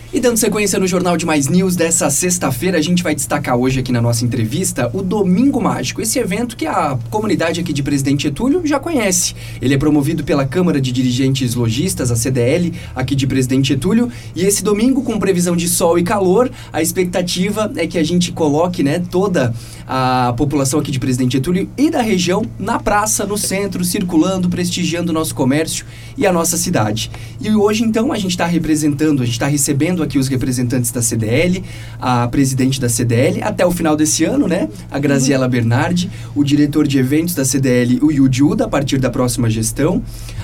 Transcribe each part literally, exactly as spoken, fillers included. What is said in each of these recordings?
E dando sequência no Jornal de Mais News dessa sexta-feira, a gente vai destacar hoje aqui na nossa entrevista o Domingo Mágico, esse evento que a comunidade aqui de Presidente Getúlio já conhece. Ele é promovido pela Câmara de Dirigentes Lojistas, a C D L, aqui de Presidente Getúlio, e esse domingo, com previsão de sol e calor, a expectativa é que a gente coloque, né, toda a população aqui de Presidente Getúlio e da região na praça, no centro, circulando, prestigiando o nosso comércio e a nossa cidade. E hoje, então, a gente está representando, a gente está recebendo aqui os representantes da C D L, a presidente da C D L, até o final desse ano, né? A Graziela Bernardi, o diretor de eventos da C D L, o Yudi Uda, a partir da próxima gestão,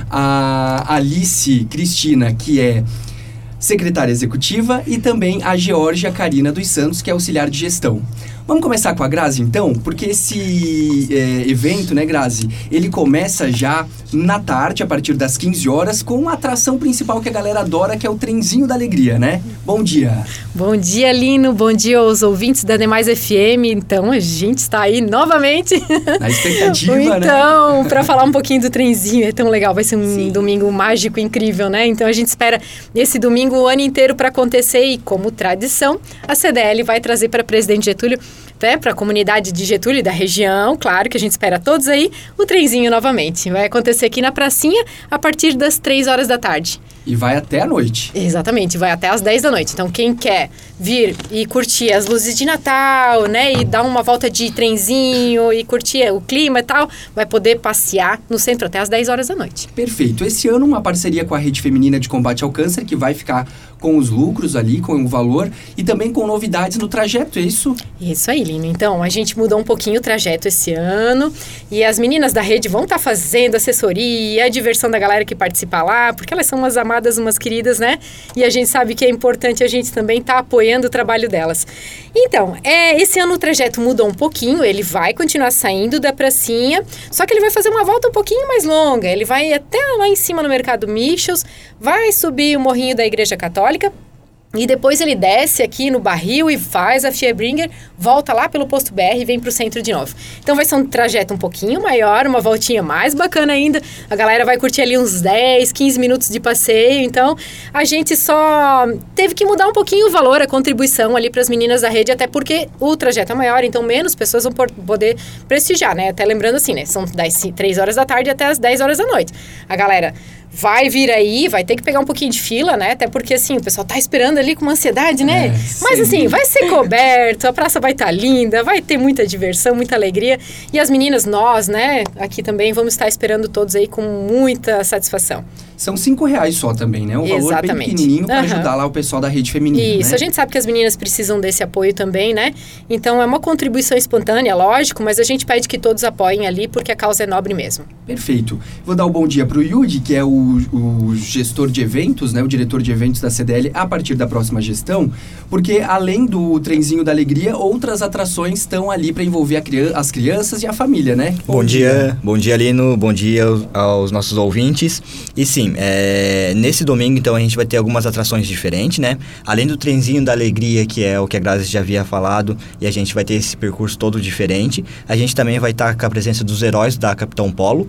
a Alice Cristina, que é secretária executiva, e também a Geórgia Karina dos Santos, que é auxiliar de gestão. Vamos começar com a Grazi, então, porque esse é, evento, né, Grazi, ele começa já na tarde, a partir das quinze horas, com a atração principal que a galera adora, que é o Trenzinho da Alegria, né? Bom dia! Bom dia, Lino! Bom dia aos ouvintes da Demais F M. Então, a gente está aí novamente. Na expectativa, então, né? Então, para falar um pouquinho do Trenzinho, é tão legal, vai ser um Sim. domingo mágico, incrível, né? Então, a gente espera esse domingo o ano inteiro para acontecer e, como tradição, a C D L vai trazer para Presidente Getúlio, né, para a comunidade de Getúlio e da região, claro que a gente espera todos aí, o trenzinho novamente. Vai acontecer aqui na pracinha a partir das três horas da tarde. E vai até a noite. Exatamente, vai até às dez da noite. Então, quem quer vir e curtir as luzes de Natal, né, e dar uma volta de trenzinho e curtir o clima e tal, vai poder passear no centro até às dez horas da noite. Perfeito. Esse ano, uma parceria com a Rede Feminina de Combate ao Câncer, que vai ficar com os lucros ali, com o valor, e também com novidades no trajeto, é isso? Isso aí, Lino. Então, a gente mudou um pouquinho o trajeto esse ano, e as meninas da rede vão estar tá fazendo assessoria, a diversão da galera que participa lá, porque elas são umas amadas, umas queridas, né? E a gente sabe que é importante a gente também estar tá apoiando o trabalho delas. Então, é, esse ano o trajeto mudou um pouquinho, ele vai continuar saindo da pracinha, só que ele vai fazer uma volta um pouquinho mais longa, ele vai até lá em cima no Mercado Michels, vai subir o morrinho da Igreja Católica, e depois ele desce aqui no Barril e faz a Fiebringer, volta lá pelo Posto B R e vem pro centro de novo. Então vai ser um trajeto um pouquinho maior, uma voltinha mais bacana ainda. A galera vai curtir ali uns dez, quinze minutos de passeio. Então a gente só teve que mudar um pouquinho o valor, a contribuição ali para as meninas da rede, até porque o trajeto é maior, então menos pessoas vão poder prestigiar, né? Até lembrando assim, né? São das três horas da tarde até as dez horas da noite. A galera vai vir aí, vai ter que pegar um pouquinho de fila, né? Até porque, assim, o pessoal tá esperando ali com uma ansiedade, né? É, Mas, sim. assim, vai ser coberto, a praça vai estar linda, vai ter muita diversão, muita alegria. E as meninas, nós, né, aqui também, vamos estar esperando todos aí com muita satisfação. São cinco reais só também, né? Um valor Exatamente. bem pequenininho para Uhum. ajudar lá o pessoal da Rede Feminina, Isso, né? a gente sabe que as meninas precisam desse apoio também, né? Então, é uma contribuição espontânea, lógico, mas a gente pede que todos apoiem ali, porque a causa é nobre mesmo. Perfeito. Vou dar o bom dia para o Yudi, que é o, o gestor de eventos, né? O diretor de eventos da C D L a partir da próxima gestão, porque além do Trenzinho da Alegria, outras atrações estão ali para envolver a crian- as crianças e a família, né? Bom, bom dia. dia, bom dia, Lino, bom dia aos, aos nossos ouvintes. E sim, é, nesse domingo, então, a gente vai ter algumas atrações diferentes, né? Além do Trenzinho da Alegria, que é o que a Grazi já havia falado, e a gente vai ter esse percurso todo diferente, a gente também vai estar com a presença dos heróis da Capitão Polo.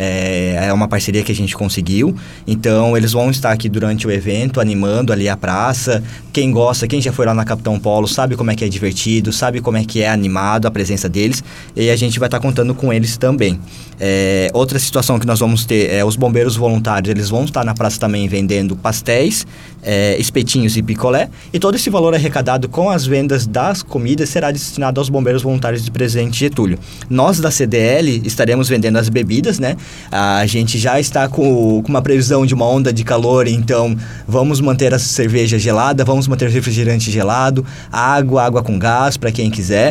É, é uma parceria que a gente conseguiu, então eles vão estar aqui durante o evento, animando ali a praça. Quem gosta, quem já foi lá na Capitão Polo, sabe como é que é divertido, sabe como é que é animado a presença deles, e a gente vai estar contando com eles também. É, outra situação que nós vamos ter é os bombeiros voluntários, eles vão estar na praça também vendendo pastéis, é, espetinhos e picolé, e todo esse valor arrecadado com as vendas das comidas será destinado aos bombeiros voluntários de Presidente Getúlio. Nós da C D L estaremos vendendo as bebidas, né? A gente já está com, com uma previsão de uma onda de calor, então vamos manter a cerveja gelada, vamos manter o refrigerante gelado, água, água com gás para quem quiser.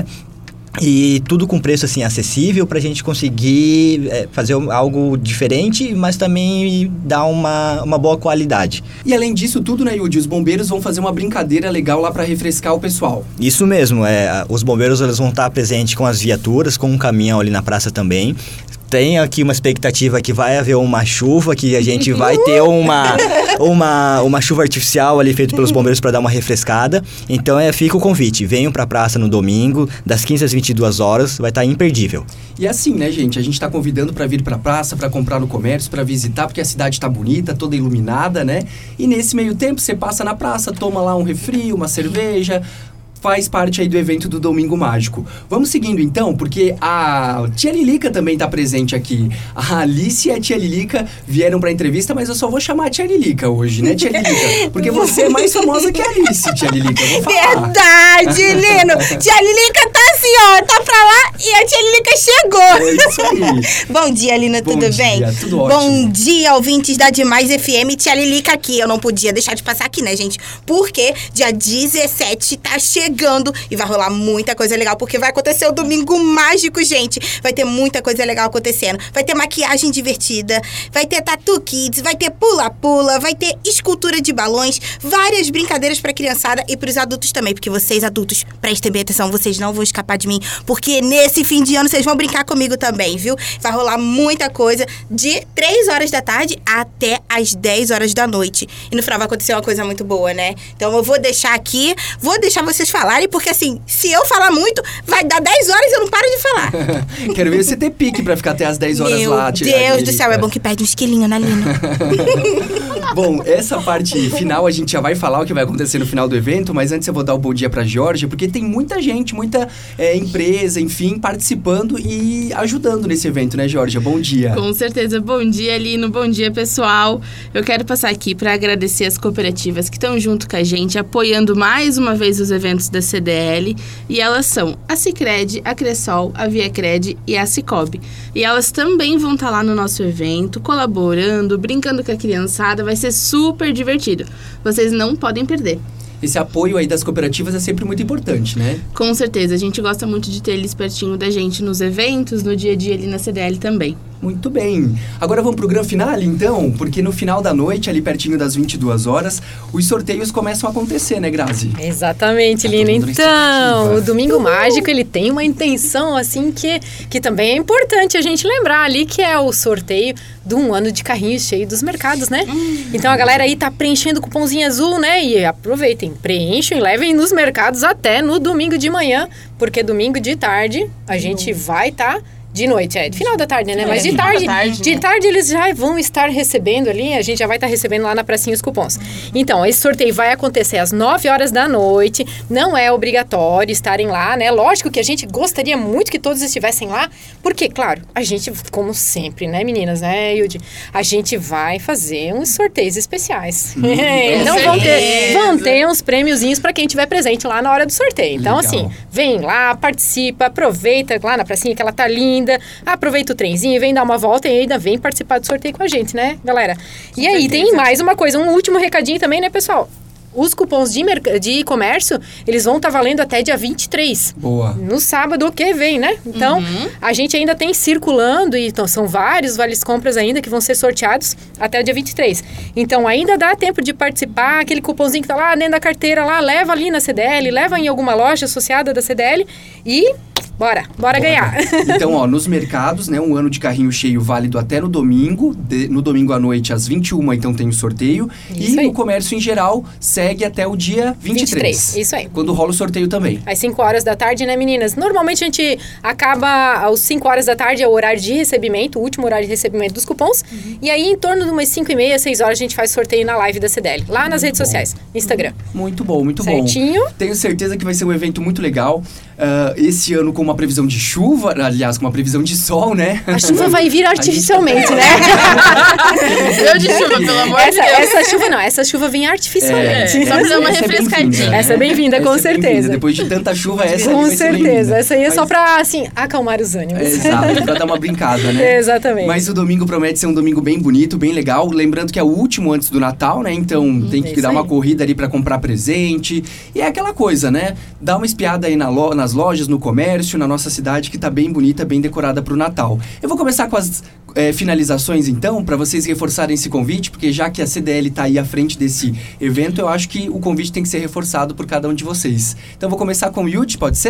E tudo com preço assim acessível para a gente conseguir é, fazer algo diferente, mas também dar uma, uma boa qualidade. E além disso tudo, né, Yudi, os bombeiros vão fazer uma brincadeira legal lá para refrescar o pessoal. Isso mesmo, é, os bombeiros eles vão estar presentes com as viaturas, com um caminhão ali na praça também, tem aqui uma expectativa que vai haver uma chuva, que a gente vai ter uma, uma, uma chuva artificial ali feita pelos bombeiros para dar uma refrescada. Então é, fica o convite, venham pra praça no domingo, das quinze às vinte e duas horas, vai estar imperdível. E assim, né, gente, a gente tá convidando para vir pra praça, para comprar no comércio, para visitar, porque a cidade tá bonita, toda iluminada, né? E nesse meio tempo, você passa na praça, toma lá um refri, uma cerveja, faz parte aí do evento do Domingo Mágico. Vamos seguindo então, porque a tia Lilica também tá presente aqui. A Alice e a tia Lilica vieram pra entrevista, mas eu só vou chamar a tia Lilica hoje, né, tia Lilica? Porque você é mais famosa que a Alice, tia Lilica, eu vou falar. Verdade, Lino! Tia Lilica tá assim, ó, tá pra lá e a tia Lilica chegou. É isso aí. Bom dia, Lino, Bom tudo dia, bem? tudo ótimo. Bom dia, ouvintes da Demais F M, tia Lilica aqui. Eu não podia deixar de passar aqui, né, gente? Porque dia dezessete tá chegando e vai rolar muita coisa legal, porque vai acontecer o Domingo Mágico, gente. Vai ter muita coisa legal acontecendo. Vai ter maquiagem divertida, vai ter Tatu Kids, vai ter pula-pula, vai ter escultura de balões, várias brincadeiras pra criançada e pros adultos também, porque vocês adultos, prestem bem atenção, vocês não vão escapar de mim, porque nesse fim de ano vocês vão brincar comigo também, viu? Vai rolar muita coisa de três horas da tarde até as dez horas da noite. E no final vai acontecer uma coisa muito boa, né? Então eu vou deixar aqui, vou deixar vocês falarem, porque assim, se eu falar muito, vai dar dez horas e eu não paro de falar. Quero ver você ter pique pra ficar até as dez horas Meu lá. Meu Deus do céu, é bom que perde uns quilinhos, né, Lino? Bom, essa parte final a gente já vai falar o que vai acontecer no final do evento, mas antes eu vou dar o bom dia pra Georgia, porque tem muita gente, muita é, empresa, enfim, participando e ajudando nesse evento, né, Georgia? Bom dia. Com certeza. Bom dia, Lino. Bom dia, pessoal. Eu quero passar aqui para agradecer as cooperativas que estão junto com a gente, apoiando mais uma vez os eventos da C D L, e elas são a Sicredi, a Cressol, a Viacred e a Cicobi. E elas também vão estar lá no nosso evento, colaborando, brincando com a criançada, vai ser super divertido. Vocês não podem perder. Esse apoio aí das cooperativas é sempre muito importante, né? Com certeza, a gente gosta muito de ter eles pertinho da gente nos eventos, no dia a dia ali na C D L também. Muito bem. Agora vamos pro grande finale, então? Porque no final da noite, ali pertinho das vinte e duas horas, os sorteios começam a acontecer, né, Grazi? Exatamente, Tá Lina. todo mundo na Então, expectativa. o Domingo Mágico, ele tem uma intenção, assim, que, que também é importante a gente lembrar ali, que é o sorteio de um ano de carrinho cheio dos mercados, né? Hum. Então, a galera aí tá preenchendo o cupomzinho azul, né? E aproveitem, preenchem e levem nos mercados até no domingo de manhã, porque domingo de tarde a gente vai estar... Tá de noite, é. De final da tarde, né? É, Mas de final da tarde, tarde, de né? tarde eles já vão estar recebendo ali, a gente já vai estar recebendo lá na pracinha os cupons. Então, esse sorteio vai acontecer às nove horas da noite, não é obrigatório estarem lá, né? Lógico que a gente gostaria muito que todos estivessem lá, porque, claro, a gente, como sempre, né, meninas, né, Yudi? A gente vai fazer uns sorteios especiais. Então, vão ter, vão ter uns prêmiozinhos para quem estiver presente lá na hora do sorteio. Então, Legal. assim, vem lá, participa, aproveita lá na pracinha que ela tá linda, aproveita o trenzinho, vem dar uma volta e ainda vem participar do sorteio com a gente, né, galera? E aí, tem mais uma coisa, um último recadinho também, né, pessoal? Os cupons de, merc- de comércio, eles vão estar tá valendo até dia vinte e três. Boa. No sábado que vem, né? Então, Uhum. a gente ainda tem circulando, e então, são vários vales compras ainda que vão ser sorteados até o dia vinte e três. Então, ainda dá tempo de participar, aquele cupomzinho que tá lá dentro da carteira, lá, leva ali na C D L, leva em alguma loja associada da C D L e bora, bora, bora ganhar. Então, ó, nos mercados, né, um ano de carrinho cheio válido até no domingo, de- no domingo à noite às vinte e uma, então tem o sorteio. Isso e aí. no comércio em geral, segue até o dia vinte e três. vinte e três, isso aí. Quando rola o sorteio também. Às cinco horas da tarde, né, meninas? Normalmente a gente acaba às cinco horas da tarde, é o horário de recebimento, o último horário de recebimento dos cupons. Uhum. E aí, em torno de umas cinco e meia, seis horas, a gente faz sorteio na live da C D L, lá nas redes bom. sociais, Instagram. Muito bom, muito Certinho. bom. Tenho certeza que vai ser um evento muito legal. Ah, esse ano com uma previsão de chuva, aliás, com uma previsão de sol, né? A chuva vai vir artificialmente, né? Deu de chuva, pelo amor essa, de Deus. essa chuva não, essa chuva vem artificialmente. É, só pra dar uma essa é refrescadinha. bem-vinda. Essa é bem-vinda, com Essa é bem-vinda. certeza. Depois de tanta chuva, essa Com aí vai ser certeza. bem-vinda. Essa aí é só Mas- pra, assim, acalmar os ânimos. É, exato, pra dar uma brincada, né? Exatamente. Mas o domingo promete ser um domingo bem bonito, bem legal. Lembrando que é o último antes do Natal, né? Então tem é que isso dar uma aí. corrida ali pra comprar presente. E é aquela coisa, né? Dá uma espiada aí na lo- nas lojas, no comércio, na nossa cidade, que tá bem bonita, bem decorada pro Natal. Eu vou começar com as é, finalizações, então, pra vocês reforçarem esse convite, porque já que a C D L tá aí à frente desse evento, eu acho que o convite tem que ser reforçado por cada um de vocês. Então eu vou começar com o Yudi, pode ser?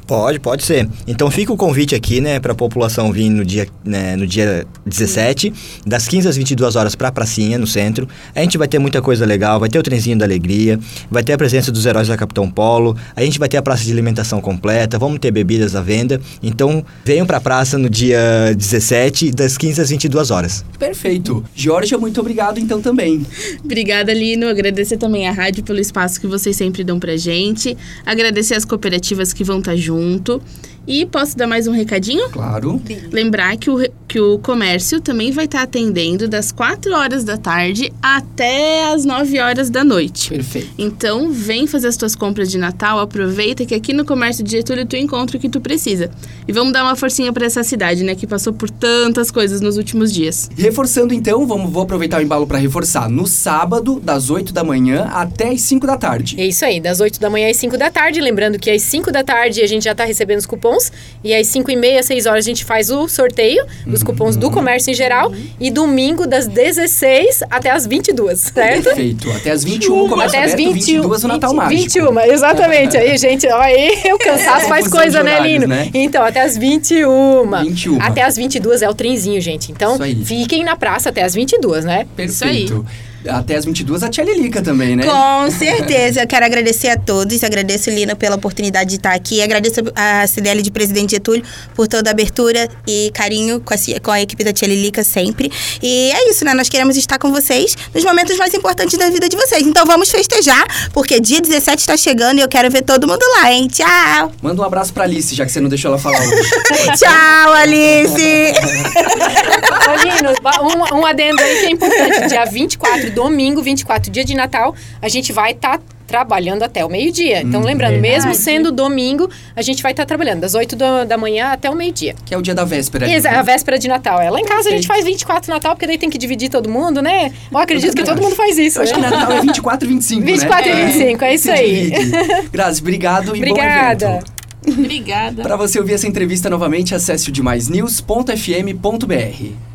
Pode, pode ser. Então fica o convite aqui, né, para a população vir no dia, né, no dia dezessete, das quinze às vinte e duas horas para a pracinha, no centro. A gente vai ter muita coisa legal, vai ter o trenzinho da alegria, vai ter a presença dos heróis da Capitão Polo, a gente vai ter a praça de alimentação completa, vamos ter bebidas à venda. Então venham para a praça no dia dezessete, das quinze às vinte e duas horas. Perfeito. Georgia, muito obrigado então também. Obrigada, Lino. Agradecer também à rádio pelo espaço que vocês sempre dão pra gente. Agradecer as cooperativas que vão estar junto. E posso dar mais um recadinho? Claro. Lembrar que o, que o comércio também vai estar atendendo das quatro horas da tarde até as nove horas da noite. Perfeito. Então, vem fazer as tuas compras de Natal, aproveita que aqui no Comércio de Getúlio tu encontra o que tu precisa. E vamos dar uma forcinha pra essa cidade, né, que passou por tantas coisas nos últimos dias. Reforçando então, vamos, vou aproveitar o embalo para reforçar. No sábado, das oito da manhã até as cinco da tarde. É isso aí, das oito da manhã às cinco da tarde. Lembrando que às cinco da tarde a gente já tá recebendo os cupons. E às cinco e meia, seis horas, a gente faz o sorteio dos uhum. cupons do comércio em geral. Uhum. E domingo, das dezesseis até as vinte e duas, certo? Perfeito. Até as vinte e uma, começa até aberto, vinte, vinte e duas o Natal Mágico. vinte e uma, exatamente. Aí, gente, ó, aí o cansaço é, faz coisa, né, Lino? Né? Então, até as vinte e uma. vinte e uma. Até as vinte e duas é o trenzinho, gente. Então, fiquem na praça até as vinte e duas, né? Perfeito. Isso aí. Até as vinte e duas a tia Lilica também, né? Com certeza. Eu quero agradecer a todos. Agradeço, Lina, pela oportunidade de estar aqui. Agradeço a C D L de Presidente Getúlio por toda a abertura e carinho com a, com a equipe da tia Lilica sempre. E é isso, né? Nós queremos estar com vocês nos momentos mais importantes da vida de vocês. Então vamos festejar, porque dia dezessete está chegando e eu quero ver todo mundo lá, hein? Tchau! Manda um abraço pra Alice, já que você não deixou ela falar hoje. Tchau, Alice! Ô, Lino, um, um adendo aí que é importante. Dia vinte e quatro, domingo, vinte e quatro, dia de Natal, a gente vai estar tá trabalhando até o meio-dia. Então, hum, lembrando, verdade. Mesmo sendo domingo, a gente vai estar tá trabalhando das oito da manhã até o meio-dia. Que é o dia da véspera. Exato, a véspera de Natal. É, lá em casa a gente faz vinte e quatro Natal, porque daí tem que dividir todo mundo, né? Eu acredito que todo mundo faz isso. Eu acho né? que Natal é vinte e quatro e vinte e cinco, vinte e quatro né? e vinte e cinco, é, é isso aí. Grazi, obrigado e Obrigada. bom evento. Obrigada. Para você ouvir essa entrevista novamente, acesse o demais news ponto f m ponto b r.